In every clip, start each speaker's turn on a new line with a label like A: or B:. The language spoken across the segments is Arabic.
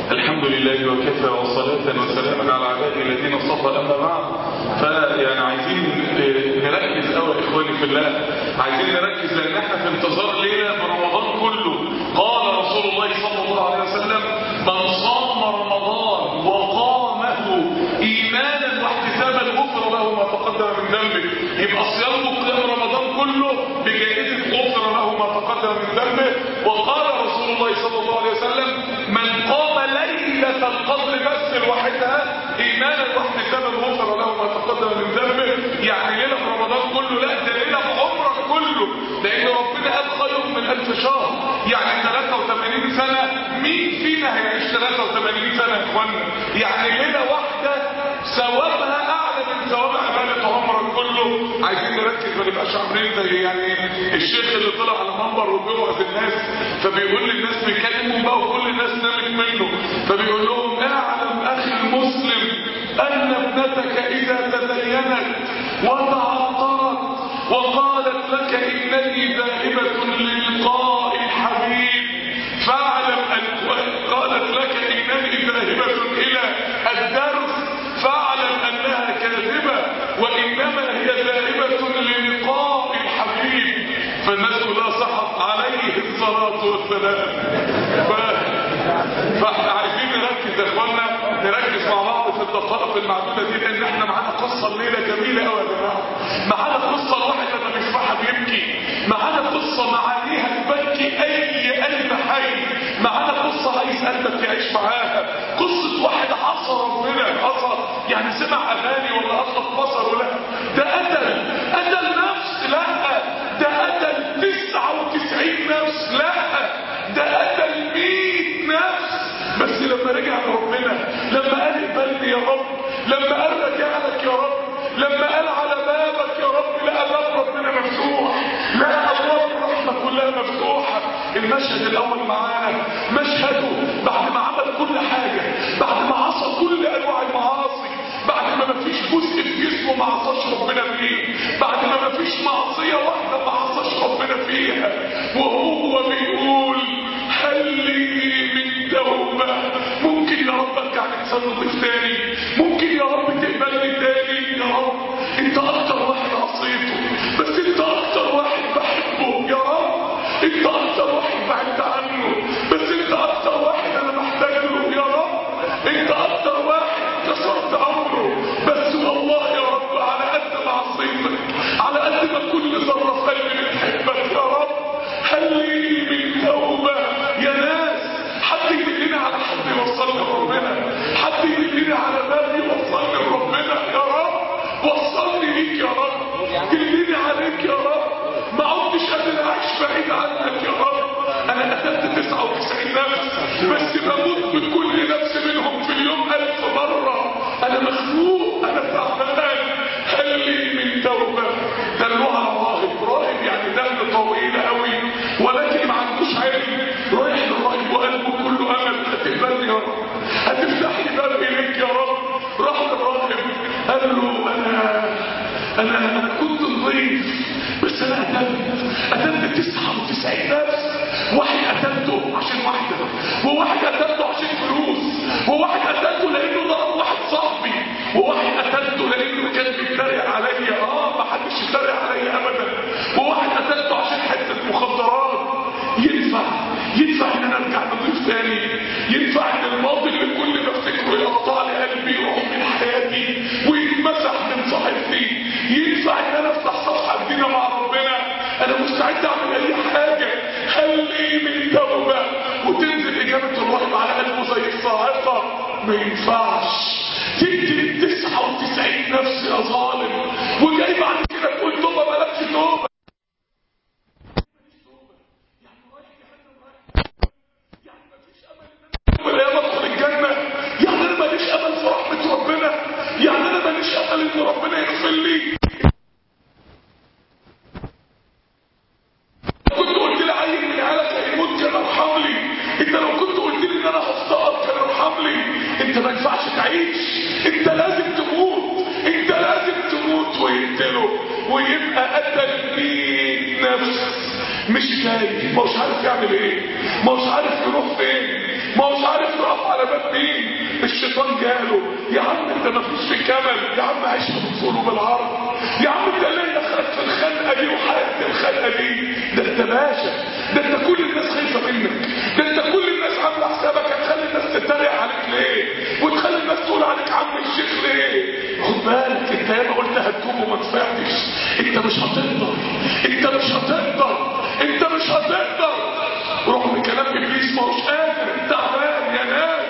A: الحمد لله وكفى وصلاة وسلاما على عباده الذين اصطفى. أما بعد، فيعني عايزين نركز قوي يا إخواني في الله، عايزين نركز لأن احنا في انتظار ليلة برمضان كله. قال رسول الله صلى الله عليه وسلم: من صام رمضان وقامه إيمانا واحتسابا غفر له ما تقدم من ذنبه. يبقى صيام قيام رمضان كله بجائزة غفر له ما تقدم من ذنبه. وقال رسول الله صلى الله عليه وسلم: من قام ليلة القدر بس لوحدها إيمانا واحتسابا غفر له ما تقدم من ذنبه. يعني ليلة في رمضان كله، لا ده ليلة في عمرك كله، لأن ربنا قال خير من 1000 شهر. يعني 83 سنة، مين فينا هيعيش 83 سنة يا اخوانا؟ يعني ليلة واحدة ثوابها أعلى من ثواب عبادة عمرك كله. عايزين نركز ما نبقاش عاملين زي يعني الشيخ اللي طلع على المنبر وبيوعظ الناس، فبيقول للناس بيكلموا بقى وكل الناس نامت منه، فبيقول لهم: اعلم اخي المسلم ان ابنتك اذا تدينت وتعطرت وقالت لك انني ذاهبة للقاء الحبيب فاعلم ان قالت لك انني ذاهبة الى الدرس فاعلم انها كاذبة وانما هي ذاهبة للقاء الحبيب. فالناس كلها صحت عليه الصلاة والسلام. فاحنا عايزين نركز يا اخوانا، نركز مع بعض في الدقائق المعدودة دي، لان احنا معانا قصة الليلة جميلة قوي يا جماعة. معانا قصة الواحد لما بيسمعها بيبكي، معانا قصة معانيها تبكي اي قلب حي، معانا قصة عايز قلبك يعيش معاها. قصة واحد عصى ربنا، عصى يعني سمع اغاني ولا اطلق بصره، لا ده قتل نفس، لا ده قتل 99 نفس، لا ده قتل 100 نفس. بس لما رجع لربنا، لما قال اقبلني يا رب، لما قال رجع لك يا رب، لما قال على بابك يا رب، لقى باب ربنا مفتوح، لقى ابواب الرحمه كلها مفتوحه. المشهد الاول معانا مشهده بعد ما عمل كل حاجه، بعد ما عصى كل انواع المعاصي، بعد ما مفيش جزء في جسمه ما عصاش ربنا فيه، بعد ما مفيش معصيه واحده ما عصاش ربنا فيها، وهو بيقول: هل لي من توبه؟ ممكن يا رب ارجع انسان نضيف تاني؟ ممكن يا رب تقبلني تاني؟ يا رب انت اكتر واحد عصيته، بس انت اكتر واحد بحبه يا رب، انت اكتر واحد بعدت عنه، بس انت اكتر واحد انا محتاج له يا رب، انت اكتر واحد كسرت امره، بس والله يا رب على قد ما عصيتك، على قد ما كل ذره في قلبي بتحبك يا رب. هل لي من توبه؟ يا ناس حد يدلني على حد يوصلني لربنا، حد يدلني على باب يوصلني لربنا يا رب، وصلني ليك يا رب، دلني عليك يا رب، ما عدتش قادر اعيش بعيد عنك يا رب. انا قتلت 99 نفس، بس بموت بكل نفس منهم في اليوم 1000 مرة. انا مخنوق، انا تعبان، هل لي من توبة؟ دلوها راهب يعني دم طويل قوي ولكن ما عندوش علم، رايح للراهب وقلبه كله امل: هتقبلني يا رب، هتفتح لي باب اليك يا رب. راح للراهب قال له: انا كنت نظيف، بس انا قتلت 99 نفس. واحد قتلته عشان واحدة، وواحد قتلته عشان فلوس، وواحد قتلته لانه ضرب واحد صاحبي، وواحد قتلته لانه كان بيتريق عليا، ما حدش يتريق عليا ابدا، وواحد قتلته عشان حتة مخدرات. ينفع ان انا ارجع نضيف تاني؟ ينفع ان الماضي اللي كل ما افتكره يقطع لي قلبي يروح من حياتي ويتمسح من صحيفتي؟ ينفع ان انا افتح صفحه جديده مع ربنا؟ انا مستعد اعمل اي حاجه. هل لي من توبه؟ وتنزل اجابه الرحمه على قلبه زي الصاعقه: ما ينفعش تقتل 99 نفس يا ظالم وجاي بعد كده تقول توبه؟ مالكش توبه، ولا ادخل الجنه؟ يعني انا ماليش امل في رحمه ربنا؟ يعني انا ماليش امل ان ربنا يغفر لي؟ كنت قلت لي عيل من عيالك هيموت كان ارحم لي، انت لو كنت قلت لي ان انا هفتقر كان ارحم لي. انت ما ينفعش تعيش، انت لازم تموت، انت لازم تموت ويقتله ويبقى قتل 100 نفس. مش جاي، ما هوش عارف يعمل ايه، ما هوش عارف يروح فين، ما هوش عارف يروح اقف على باب مين؟ الشيطان جاله، يا عم انت مفيش في كمل، يا عم عيش بالطول وبالعرض، يا عم انت ليه دخلك في الخنقه دي وحياتي الخنقه دي؟ ده انت باشا، ده انت كل الناس خايفه منك، ده انت كل الناس عامله حسابك. هتخلي الناس تتريق عليك ليه؟ وتخلي الناس تقول عليك عم الشيخ ليه؟ خد بالك انت ياما قلت هتتوب وما تفعتش. انت مش هتقدر، انت مش هتقدر، انت مش هتقدر. رغم كلام ابليس ما هوش قادر، تعبان يا ناس.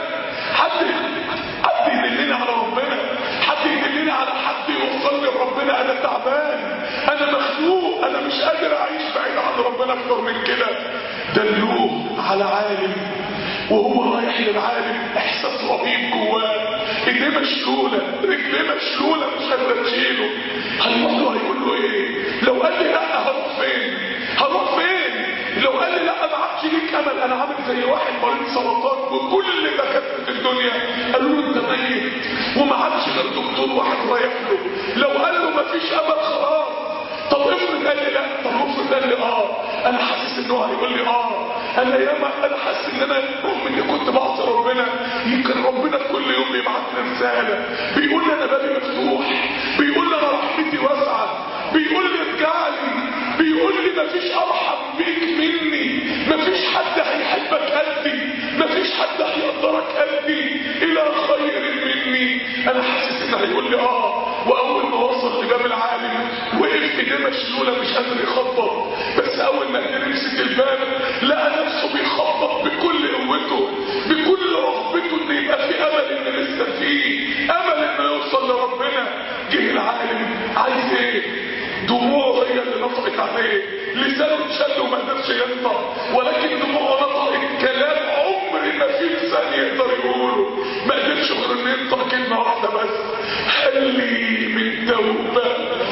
A: حد يدلني على ربنا، حد يدلني على حد يوصلني لربنا. انا تعبان، انا مخنوق، انا مش قادر اعيش بعيد عن ربنا اكتر من كده. دلوه على عالم وهو رايح للعالم، احساس رهيب جواه، ايديه مشلوله، رجليه مشلوله، مش قادر تشيله. هيروح له هيقول له ايه؟ لو قال لي لا هروح فين؟ هروح فين؟ لو قال لي لا ما عادش ليك امل. انا عامل زي واحد مريض سرطان وكل دكاتره الدنيا قالوا له انت ميت وما عادش غير دكتور واحد رايح له. لو قال له ما فيش امل خلاص. طب افرض قال لي لا، طب افرض قال لي انا حاسس ان هو هيقول لي انا حاسس ان انا رغم اني كنت بعصي ربنا، يمكن ربنا كل يوم بيبعت لي رساله بيقول لي انا بابي مفتوح، بيقول لي انا رحمتي واسعه، بيقول لي ارجع لي، بيقول لي مفيش ارحم بيك مني، مفيش حد هيحبك قدي، مفيش حد هيقدرك قدي الى خير مني. انا حاسس ان هيقول لي واول ما وصل لباب العالم وقف ايديه مشلوله مش قادر يخبط، بس اول ما قدر يمسك الباب لقى نفسه بيخبط بكل قوته بكل رغبته ان يبقى في امل، ان لسه فيه امل انه يوصل لربنا. جه العالم عايز ايه؟ دموعه هي اللي نطقت عليه، لسانه اتشل وما قدرش ينطق، ولكن دموعه نطقت كلام عمر ما في لسان يقدر يقوله. ما قدرش غير انه ينطق كلمه واحده بس: هل لي من توبه؟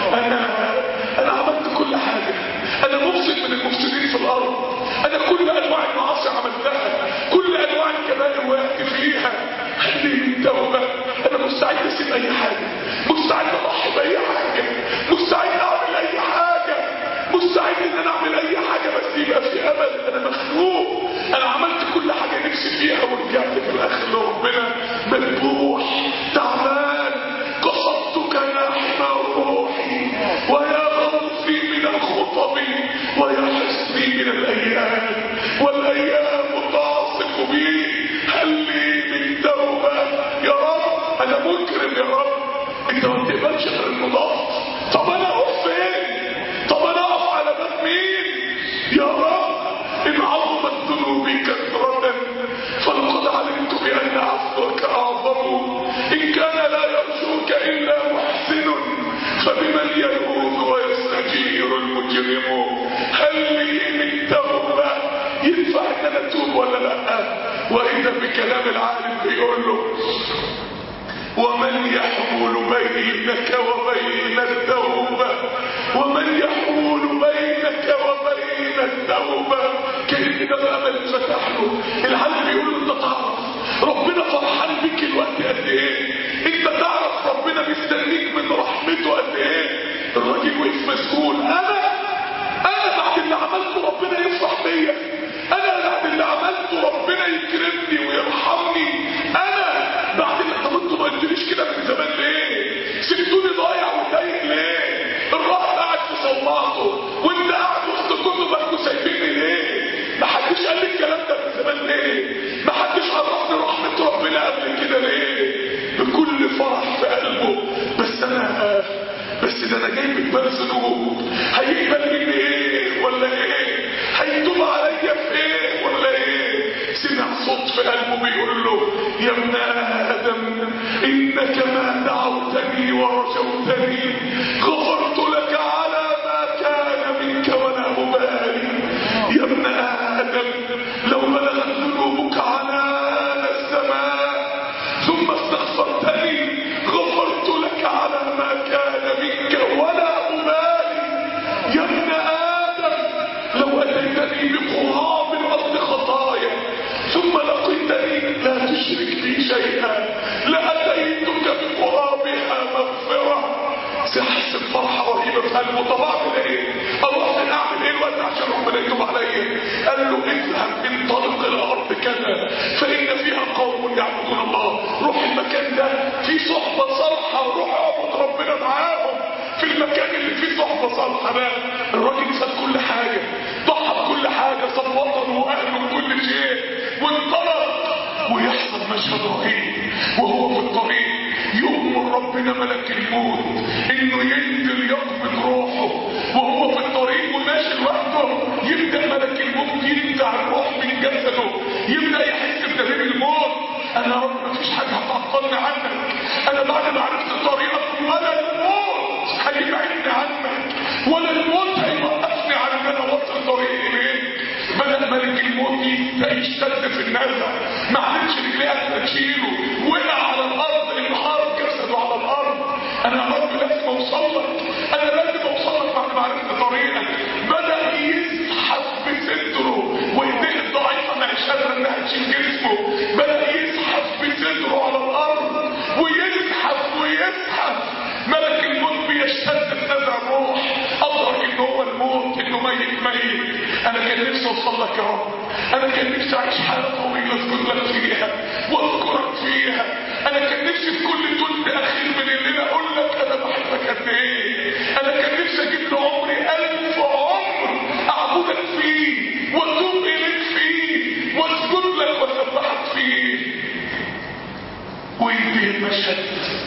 A: انا عملت كل حاجه، انا مفسد من المفسدين في الارض، انا كل انواع المعاصي عملتها، كل انواع الكبائر وقعت فيها. هل لي من توبه؟ انا مستعد اسيب اي حاجه، مستعد اضحي باي حاجه، مستعد اعمل اي حاجه، مستعد ان انا اعمل اي حاجه بس يبقى في امل. انا مخنوق، انا عملت كل حاجه نفسي فيها ورجعت في الاخر لربنا مذبوح تعبان. قصدتك يا حمى روحي ويا غوثي من الخطب ويا حسني من الايام والايام تعصف بي. هل لي من توبه يا رب؟ انا مجرم يا رب، انت ما بتقبلش غير المضاف. طب انا اقف فين؟ طب انا اقف على باب مين يا رب؟ ان عظمت ذنوبي كثرة فلقد علمت بان عفوك اعظم. ان كان لا يرجوك الا محسن فبمن يلوذ ويستجير المجرم. هل لي من توبة؟ ينفع ان انا اتوب ولا لا؟ واذا بكلام العالم بيقول له: ومن يحول بينك وبين التوبة، ومن يحول بينك وبين التوبة. كأن ده الأمل اتفتح له. العالم بيقول له: انت تعرف ربنا فرحان بيك الوقت قد ايه؟ انت تعرف ربنا مستنيك من رحمته قد ايه؟ الراجل وقف مسؤول. انا بعد اللي عملته ربنا يفرح بيا، انا بعد اللي عملته ربنا يكرمني ويرحمني، انا بعد اللي انتوا ما قلتليش كده من زمان ليه؟ سبتوني ضايع وتايه ليه؟ الراجل قاعد في صومعته وانت قاعد وسط كتبك وسايبيني ليه؟ محدش قال لي الكلام ده من زمان ليه؟ محدش عرفني رحمة ربنا قبل كده ليه؟ بكل فرح في قلبه. بس ده انا جاي بقبال ذنوب، هيقبل مني ايه ولا ايه؟ هيتوب عليا في ايه ولا ايه؟ سمع صوت في قلبه بيقول له: يا ابن ادم انك ما دعوتني ورجوتني غفرت لك على ما كان منك ولا ابالي. يا ابن ادم لو بلغت ذنوبك عنان السماء ثم استغفرتني غفرت لك على ما كان منك ولا أبالي. يا ابن آدم لو أتيتني بقراب الأرض خطايا ثم لقيتني لا تشرك بي شيئا لأتيتك بقرابها مغفرة. سيحس بفرحة رهيبة في قلبه. طب أعمل إيه؟ أروح أنا أعمل إيه الوقت عشان ربنا يتوب عليا؟ قال له: اذهب انطلق إلى أرض كذا فإن فيها قوم يعبدون الله. روح المكان ده فيه صحبة صالحة، روح اعبد ربنا معاهم في المكان اللي فيه صحبة صالحة ده. الراجل ساب كل حاجة، ضحى بكل حاجة، ساب وطنه واهله وكل شيء وانطلق. ويحصل مشهد رهيب وهو في الطريق، يؤمر ربنا ملك الموت انه ينزل يقبض روحه وهو في الطريق وماشي لوحده. يبدا ملك الموت ينزع الروح من جسده، يبدا يحس بدليل الموت. انا يا رب مفيش حاجه هتعطلني عنك، انا بعد ما عرفت طريقك ولا الموت هيبعدني عنك ولا الموت هيوقفني عن ان انا اوصل طريقي اليك. بدا ملك الموت يشتد في النزع، ما عادش رجليه قادره تشيله، وقع على الارض، انهار جسده على الارض. انا يا رب لازم اوصل لك، انا لازم اوصل لك بعد ما عرفت طريقك. بدا يزحف بصدره وايديه الضعيفه ما هيش قادره انها تشيل جسمه، بدا يزحف بصدره على الارض ويزحف ويزحف. ملك الموت بيشتد في نزع الروح، ادرك ان هو الموت، انه ميت. انا كان نفسي اوصل لك يا رب، انا كان نفسي اعيش حياه طويله اذكر لك فيها واذكرك فيها. انا كان نفسي في كل تلت اخير من الليل اقول لك انا بحبك قد ايه. انا كان نفسي اجيب لعمري 1000 عمر اعبدك فيه واتوب اليك فيه واسجد لك واسبحك فيه. وينتهي المشهد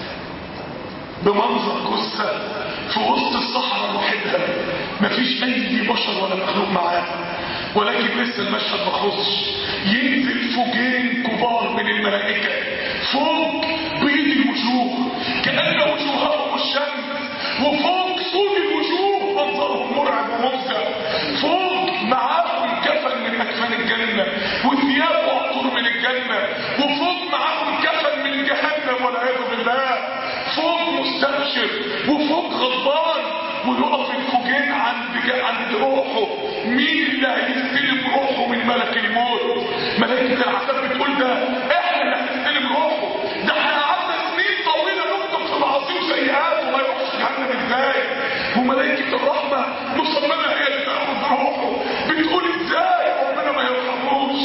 A: بمنظر جثه في وسط الصحراء لوحدها، مفيش اي بشر ولا مخلوق معاه. ولكن لسه المشهد ما خلصش. ينزل فوجين كبار من الملائكه، فوق بيض الوجوه كأن وجوههم الشمس، وفوق سود الوجوه منظرهم مرعب ومفزع. فوق معاهم كفن من اكفان الجنه وثياب وعطور من الجنه، وفوق معاهم كفن من جهنم والعياذ بالله. فوق مستبشر وفوق غضبان، ويقف الفوجين عند روحه. مين اللي هيستلم روحه من ملك الموت؟ ملائكة العذاب بتقول ده احنا اللي هنستلم روحه، ده احنا قعدنا سنين طويلة نكتب في معاصي وسيئات وما يروحش جهنم ازاي؟ وملائكة الرحمة مصممة هي اللي تاخد روحه، بتقول ازاي ربنا ما يرحموش؟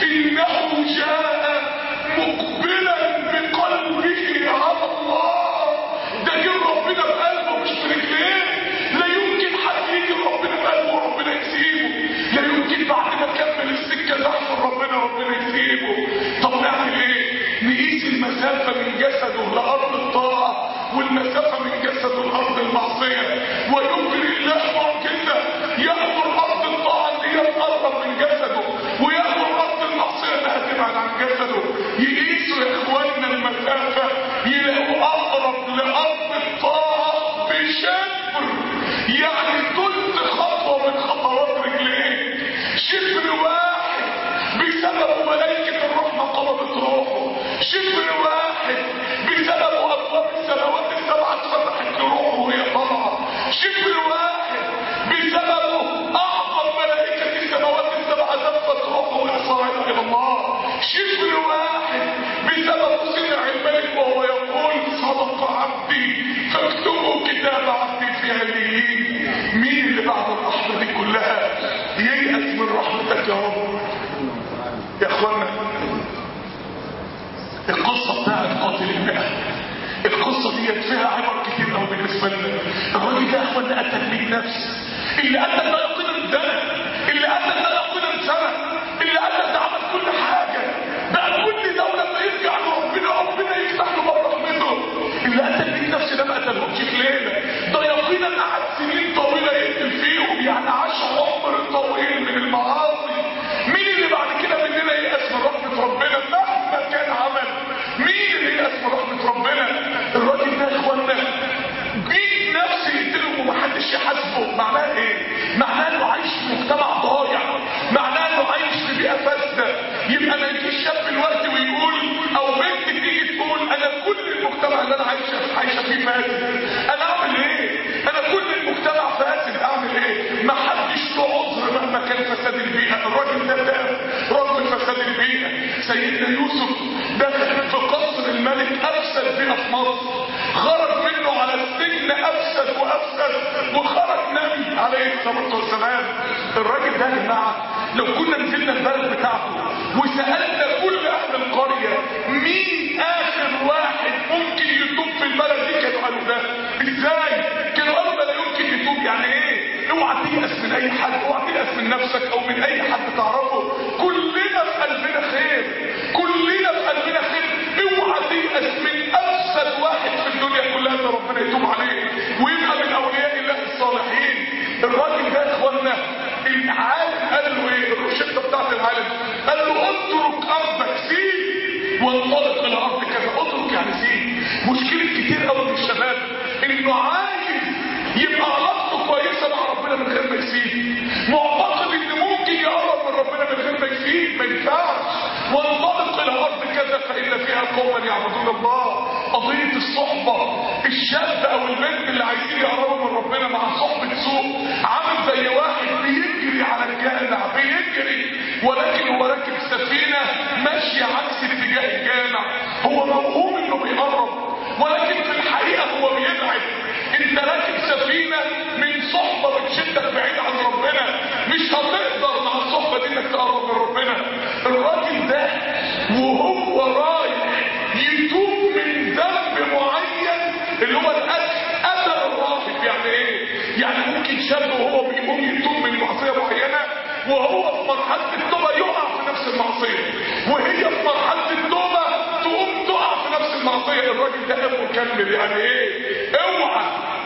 A: انه جاء مقبلا بقلبه على الله. ده جه ربنا بقلبه مش برجليه. لا يمكن حد يجي ربنا بقلبه وربنا يسيبه، لا يمكن بعد ما كمل السكه زحف ربنا يسيبه. طب نعمل ايه؟ نقيس المسافه من جسده لارض الطاعه والمسافه من جسده لارض المعصيه، ويجري الله معجزه يامر ارض الطاعه ان هي تقرب من جسده ويامر ارض المعصيه انها تبعد عن جسده. يقيسوا يا اخواننا المسافه، يلاقوا اقرب لارض الطاعه بشبر، يعني تلت خطوه من خطوات رجليه. شبر واحد بسبب ملائكه الرحمه قبضت روحه، شبر واحد بسبب ابواب السماوات السبعه اتفتحت لروحه وهي طالعه، شبر واحد بسببه اعظم ملائكه السماوات السبعه زفت روحه وصعد الى الله، شبر واحد بسبب سمع الملك وهو يقول صدق عبدي فاكتبوا كتاب عبدي في عليين. مين اللي بعد الرحمه دي كلها ييأس من رحمتك يا رب؟ يا اخوانا القصه بتاعت قاتل المئة، القصه دي فيها عبر كتير قوي بالنسبه لنا. الراجل ده يا اخوانا قتل 100 نفس، اللي قتل ده يقينا سنه، اللي قتل ده يقينا سنه، اللي قتل ده عمل كل حاجه، بقى كل دوله ما يرجع لربنا يفتح له باب رحمته. اللي قتل 100 نفس ده ما قتلهمش في ليله، ده يقينا قعد سنين طويله يقتل فيهم، يعني عاش عمر طويل من المعاصي. مين اللي بعد كده مننا ييأس من رحمه ربنا مهما كان عمل؟ مين اللي ييأس من رحمه ربنا؟ الراجل ده يا اخوانا 100 نفس يقتلهم ومحدش يحاسبه. معناه ايه؟ معناه انه عايش في مجتمع ضايع، معناه انه عايش في بيئه فاسده. يبقى ما يجيش شاب دلوقتي ويقول او بنت تيجي تقول انا كل المجتمع اللي انا عايشه فيه فاسد، انا اعمل ايه؟ انا كل المجتمع فاسد، اعمل ايه؟ ما حدش له عذر مهما كان فساد البيئه. الراجل ده تاب رغم فساد البيئه. سيدنا يوسف دخل في قصر الملك افسد بيئه في مصر، خرج منه على السجن افسد وافسد، وخرج نبي عليه الصلاه والسلام. الراجل ده يا جماعه لو كنا نزلنا البلد بتاعته وسالنا كل اهل القريه مين اخر واحد ممكن يتوب في البلد دي، كانوا قالوا ده. ازاي؟ كانوا قالوا ده لا يمكن يتوب. يعني ايه؟ اوعى تيأس من اي حد، اوعى تيأس من نفسك او من اي حد تعرفه. كلنا في قلبنا خير، كلنا في قلبنا خير. اوعى تيأس من افسد واحد في الدنيا كلها ان ربنا يتوب عليه ويبقى من اولياء الله الصالحين. الراجل ده يا اخوانا العالم قال له ايه؟ الروشته بتاعت العالم قال له اترك ارضك، سيب وانطلق الى ارض كذا. اترك يعني سيب. مشكله كتير قوي من الشباب انه عايز يبقى علاقته كويسه مع ربنا من غير ما يسيب، معتقد ان ممكن يقرب من ربنا من غير ما يسيب. ما ينفعش. وانطلق الى ارض كذا فان فيها قوما يعبدون الله. قضيه الصحبه، الشاب او البنت اللي عايزين يقربوا من ربنا مع صحبه سوء عامل زي واحد بيجري على الجامع، بيجري ولكن هو راكب سفينه ماشيه عكس اتجاه الجامع. هو موهوم انه بيقرب ولكن في الحقيقه هو بيبعد. انت راكب سفينه من صحبه بتشدك بعيد عن ربنا، مش هتقدر مع الصحبه دي انك تقرب من ربنا. الراجل ده وهو رايح يتوب من ذنب معين اللي هو الاكل اثر الراهب. يعني ايه؟ يعني ممكن شاب وهو بيقوم يتوب من معصيه معينه وهو في مرحله التوبه يقع في نفس المعصيه، وهي في مرحله التوبه تقوم تقع في نفس المعصيه. الراجل ده قام مكمل. يعني ايه؟ اوعى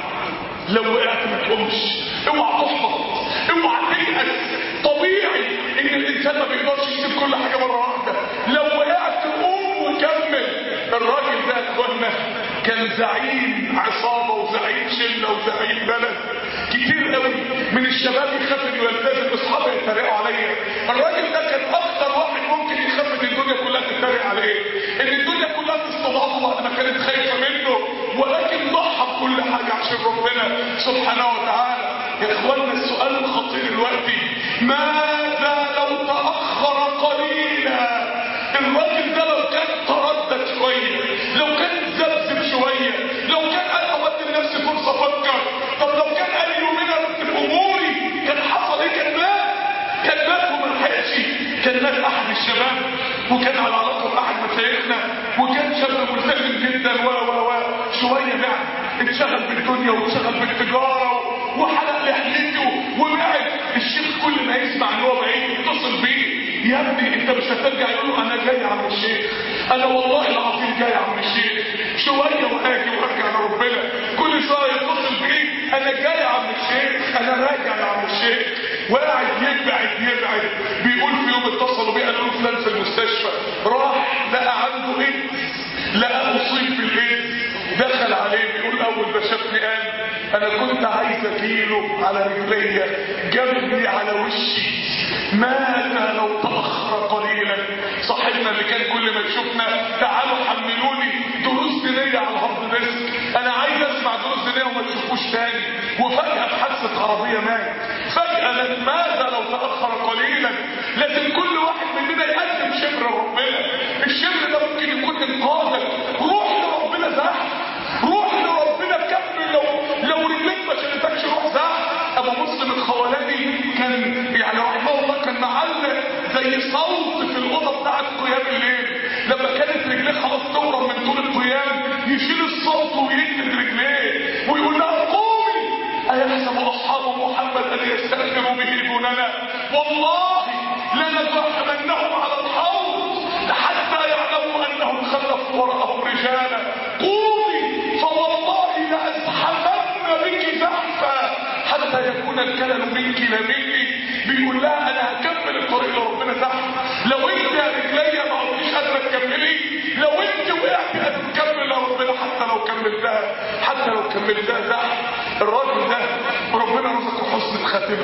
A: لو وقعت ما تقومش، اوعى تحبط، اوعى تيأس. طبيعي ان الانسان ما بيقدرش يسيب كل حاجه مره واحده. لو وقعت قوم وكمل. الراجل ده يا اخوانا كان زعيم عصابه وزعيم شله وزعيم بلد. كتير قوي من الشباب يخاف انه يلتزم، اصحابه يتريقوا عليا. الراجل ده كان اكتر واحد ممكن يخاف ان الدنيا كلها تتريق عليه، ان الدنيا كلها تستضعفه بعد ما كانت خايفه منه، ولكن ضحى بكل حاجه عشان ربنا سبحانه وتعالى. يا اخوانا السؤال الخطير دلوقتي، ماذا لو تاخر قليلا؟ الراجل ده لو كان تردد شويه، لو كان ذبذب شويه، لو كان قال اودي لنفسي فرصه افكر، طب لو كان قال يومين ارتب اموري، كان حصل ايه؟ كان مات وما لحقش. كان مات احد الشباب وكان على علاقه باحد مشايخنا وكان شاب ملتزم جدا شويه بعد اتشغل بالدنيا واتشغل بالتجاره وحلق لحيته وبعد. الشيخ كل ما يسمع ان هو بعيد يتصل بيه، يا ابني انت مش هترجع؟ يقول له انا جاي يا عم الشيخ، انا والله العظيم جاي يا عم الشيخ، شويه وهاجي وارجع لربنا. كل شويه يتصل بيه، انا جاي يا عم الشيخ، انا راجع يا عم الشيخ. وقاعد يبعد. بيقول في يوم اتصلوا بيه قالوا له فلان في المستشفى، راح لقى عنده ايدز، لقى اصيب بالايدز، دخل عليه بيقول اول ما شافني قال انا كنت عايز اجيله على رجليا، جابني على وشي. ماذا لو تاخر قليلا؟ صاحبنا اللي كان كل ما يشوفنا تعالوا حملوني دروس دينيه على الهارد ديسك، انا عايز اسمع دروس دينيه وما تشوفوش تاني، وفجاه في حادثه عربيه مات. فجاه ماذا لو تاخر قليلا؟ لازم كل واحد مننا يقدم شبر لربنا. الشبر ده ممكن يكون انقاذك. روح لربنا زحف، روح لربنا كمل. لو رجلك ما شالتكش روح زحف. ابو مسلم الخولاني كان يعني رحمه الله كان معلق زي صوت في الاوضه بتاعت قيام الليل، لما كانت رجليه خلاص تورم من طول القيام يشيل الصوت ويجلد رجليه ويقول لها قومي. ايحسب اصحاب محمد ان يستاثروا به دوننا؟ والله لنزاحمنهم على الحوض حتى يعلموا انهم خلفوا وراءهم رجالا. قومي فوالله لازحفن بك زحفا حتى يكون الكلل منك لا مني. بيقول لها انا هكمل الطريق لربنا زحف. لو انت يا رجليا ما عرفتيش قادره تكملي، لو انت وقعتي هتكمل لربنا حتى لو كملتها زحف. الراجل ده ربنا رزقه حسن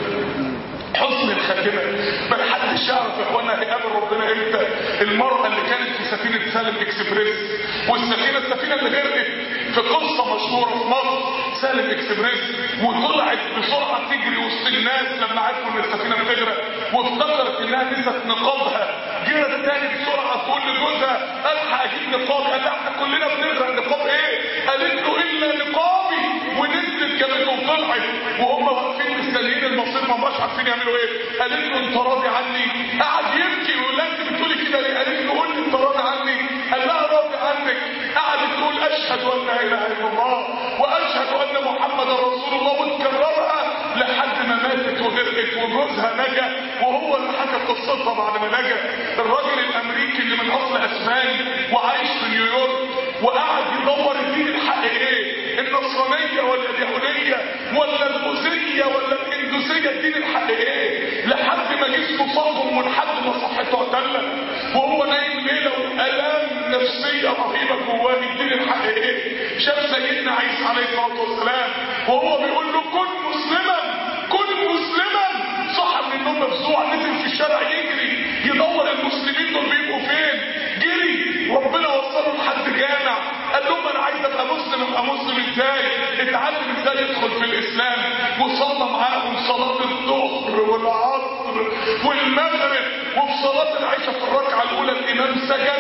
A: الخاتمه. ما حدش يعرف يا اخوانا هيقابل ربنا امتى. المرأة اللي كانت في سفينة سالم اكسبريس، السفينة اللي غرقت في قصة مشهورة في مصر، سالم اكسبريس، وطلعت بسرعة تجري وسط الناس لما عرفوا ان السفينة بتغرق، وافتكرت انها نست نقابها. جرت تاني بسرعة تقول لجوزها الحق اجيب نقاب. قال لها احنا كلنا بنغرق، نقاب ايه؟ قالت له الا نقابي. ونزلت كمان وطلعت وهم واقفين مستنيين المصير ما مش عارفين يعملوا ايه. قالت له انت راضي عني؟ قعد يبكي ويقول لها انت بتقولي كده ليه؟ قالت له قول لي انت راضي عني؟ قال لها راضي عنك. قعدت تقول اشهد ان لا اله الا الله واشهد ان محمدا رسول الله وتكررها لحد ما ماتت وغرقت وجوزها نجا وهو اللي حكى قصتها بعد ما نجا. الراجل الامريكي اللي من اصل اسباني وعايش في نيويورك وقعد يدور الدين الحق ايه؟ النصرانيه ولا اليهوديه ولا البوذيه ولا الهندوسيه؟ الدين الحق ايه؟ لحد ما جسمه صدم ولحد ما صحته اعتلت وهو نايم ليله والام نفسيه رهيبه جواه. الدين الحق ايه؟ شاف سيدنا عيسى عليه الصلاه والسلام وهو بيقول له كن مسلما كن مسلما. صحى من النوم مفزوع نزل في الشارع يجري يدور المسلمين دول بيبقوا فين. جري ربنا وصله لحد جامع قال لهم انا عايز ابقى مسلم. ابقى مسلم ازاي؟ اتعلم ازاي يدخل في الاسلام وصلى معاهم صلاه الظهر والعصر والمغرب. وفي صلاه العشاء في الركعه الاولى الامام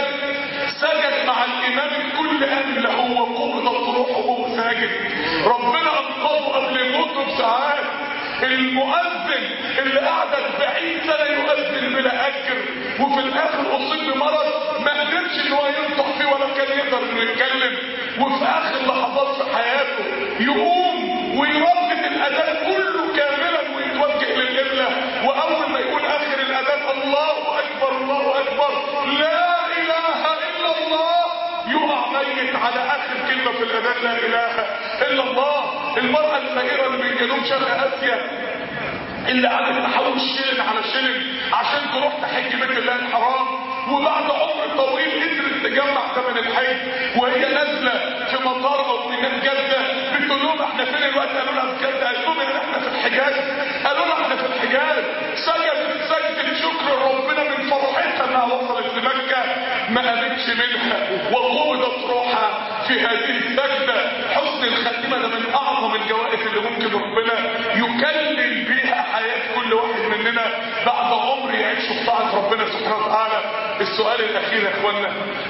A: سجد مع الامام الكل قال له هو قبضت روحه وهو ساجد. ربنا انقذه قبل موته بساعات. المؤذن اللي قعد 40 سنه يؤذن بلا اجر وفي الاخر اصيب بمرض ما قدرش ان هو ينطق فيه ولا كان يقدر انه يتكلم وفي اخر لحظات في حياته يقوم ويردد الاذان كله كاملا ويتوجه للقبله واول ما يقول اخر الاذان الله اكبر الله اكبر لا اله الا الله يقع ميت على اخر كلمه في الاذان لا اله الا الله. المراه الفقيره اللي من جنوب شرق اسيا اللي قعدت تحوش شلن على شلن عشان تروح تحج بيت الله الحرام وبعد عمر طويل قدرت تجمع ثمن الحج وهي نازله في مطار او ميناء جده بتقول لهم احنا فين الوقت؟ قالوا لها في جده. قالوا لهم احنا في الحجاز. قالوا لها احنا في الحجاز. سجدت سجدة شكر ربنا من فرحتها انها وصلت لمكه ما قامتش منها وقبضت روحها في هذه السجده. حسن الخاتمه ده من اعظم الجوائز اللي ممكن ربنا يكلل بيها حياه كل واحد مننا بعد عمر يعيش في طاعه ربنا سبحانه وتعالى. السؤال الاخير يا اخوانا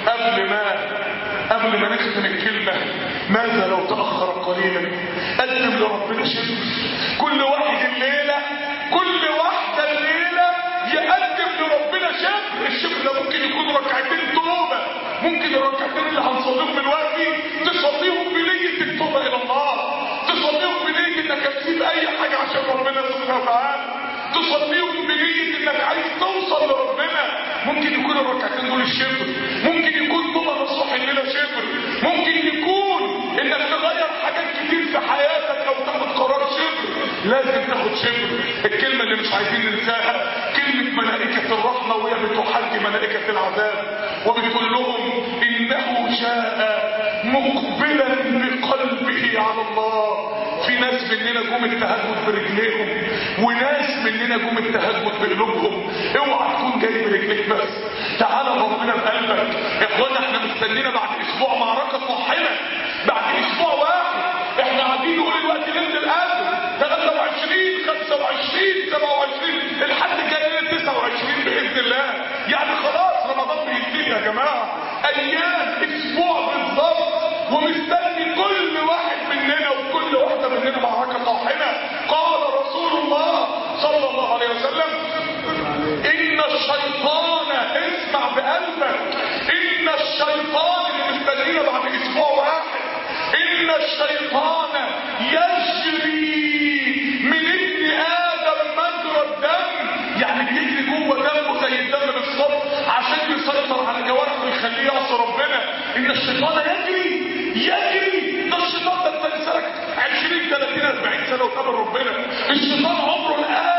A: قبل ما نختم الكلمه، ماذا لو تاخر قليلا؟ قدم لربنا شبر. كل واحد الليله كل واحده الليله يقدم لربنا شبر. الشبر ده ممكن يكون ركعتين توبه، ممكن الركعتين اللي هنصليهم دلوقتي تصليهم بنيه التوبه الى الله، تصليهم بنيه انك هتسيب اي حاجه عشان ربنا سبحانه وتعالى، تصليهم بنيه انك عايز توصل لربنا. ممكن يكون الركعتين دول الشبر، ممكن يكون طبعا الصبح الليله شبر، ممكن يكون انك تغير حاجات كتير في حياتك او تاخد قرار شبر. لازم تاخد شبر. الكلمه اللي مش عايزين ننساها كلمه ملائكه الرحمه وهي بتحاكي ملائكه العذاب وبتقول لهم انه جاء مقبلا بقلبه على الله. في ناس مننا جم التهجد برجليهم وناس مننا جم التهجد بقلوبهم. اوعى تكون جاي برجليك بس، تعالى ربنا بقلبك. يا اخوانا احنا مستنينا بعد اسبوع معركه طحنه، بعد اسبوع واحد احنا قاعدين نقول الوقت ليله القدر 23 25 27 الحد الجاي 29 باذن الله. يعني خلاص رمضان بينتهي يا جماعه، ايام اسبوع بالظبط ومستني كل واحد مننا وكل واحده مننا معركه طاحنه. قال رسول الله صلى الله عليه وسلم ان الشيطان، اسمع بقلبك، ان الشيطان اللي مستنينا بعد اسبوع واحد، ان الشيطان يجري من ابن ادم مجرى الدم. يعني بيجري جوه دمه زي الدم بالظبط عشان يسيطر على جوارحه ويخليه يعصي ربنا. ان الشيطان يجري ده الشيطان ده انت لسانك 20 30 40 سنه وتقابل ربنا. الشيطان عمره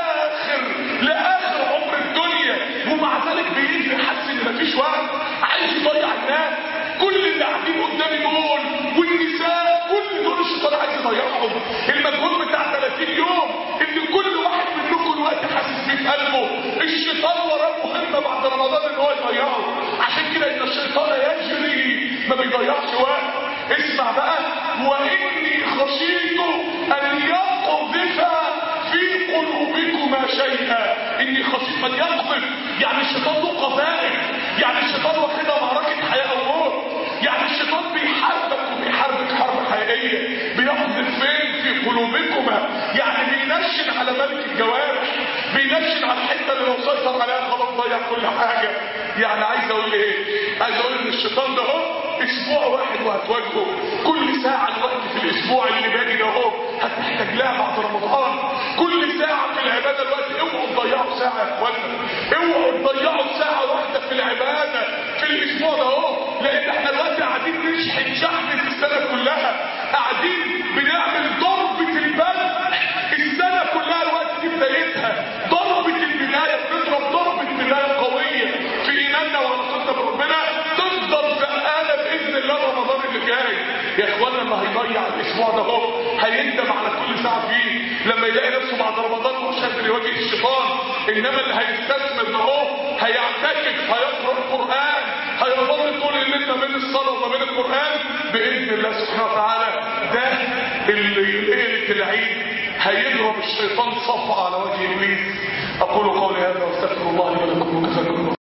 A: لاخر عمر الدنيا ومع ذلك بيجري حاسس ان مفيش وقت، عايز يضيع الناس. كل اللي قاعدين قدامي دول والنساء كل دول الشيطان عايز يضيعهم. المجهود بتاع 30 يوم اللي كل واحد منكم الوقت حاسس بيه في قلبه الشيطان وراه مهمه بعد رمضان ان هو يضيعه. عشان كده ان الشيطان يجري ما بيضيعش وقت. اسمع بقى، واني خشيت ان يقذف في قلوبكما شيئا. اني خشيت ان يقذف، يعني الشيطان له قذائف، يعني الشيطان واخدها معركه حياه او موت. يعني الشيطان بيحاربك وبيحاربك حرب حقيقيه. بيقذف فين؟ في قلوبكما، يعني بينشن على ملك الجوارح، بينشن على الحته اللي لو سيطر عليها خلاص ضيع كل حاجه. يعني عايز اقول ايه؟ عايز اقول ان الشيطان ده اهو اسبوع واحد وهتواجهه. كل ساعه الوقت في الاسبوع اللي باقي ده اهو هتحتاج لها بعد رمضان. كل ساعه في العباده الوقت، اوعوا تضيعوا ساعه يا اخوانا، اوعوا تضيعوا ساعه واحده في العباده في الاسبوع ده اهو، لان احنا دلوقتي قاعدين نشحن شحنه السنه كلها، قاعدين بنعمل ضربه البدء السنه كلها. الوقت دي بدايتها ضربه البدايه، بنضرب ضربه بدايه قويه في ايماننا وعلاقتنا بربنا، تفضل فقاله باذن الله رمضان اللي جاي. يا اخوانا اللي هيضيع الاسبوع ده اهو هيندم على كل ساعه فيه لما يلاقي نفسه بعد رمضان مش قادر يواجه الشيطان. انما اللي هيستثمر ده اهو هيعتكف، هيقرا القران، هيظل طول الليل ما بين الصلاه وما بين القران باذن الله سبحانه وتعالى. ده اللي ليله العيد هيضرب الشيطان صفعه على وجه ابليس. اقول قولي هذا واستغفر الله لي ولكم وجزاكم الله.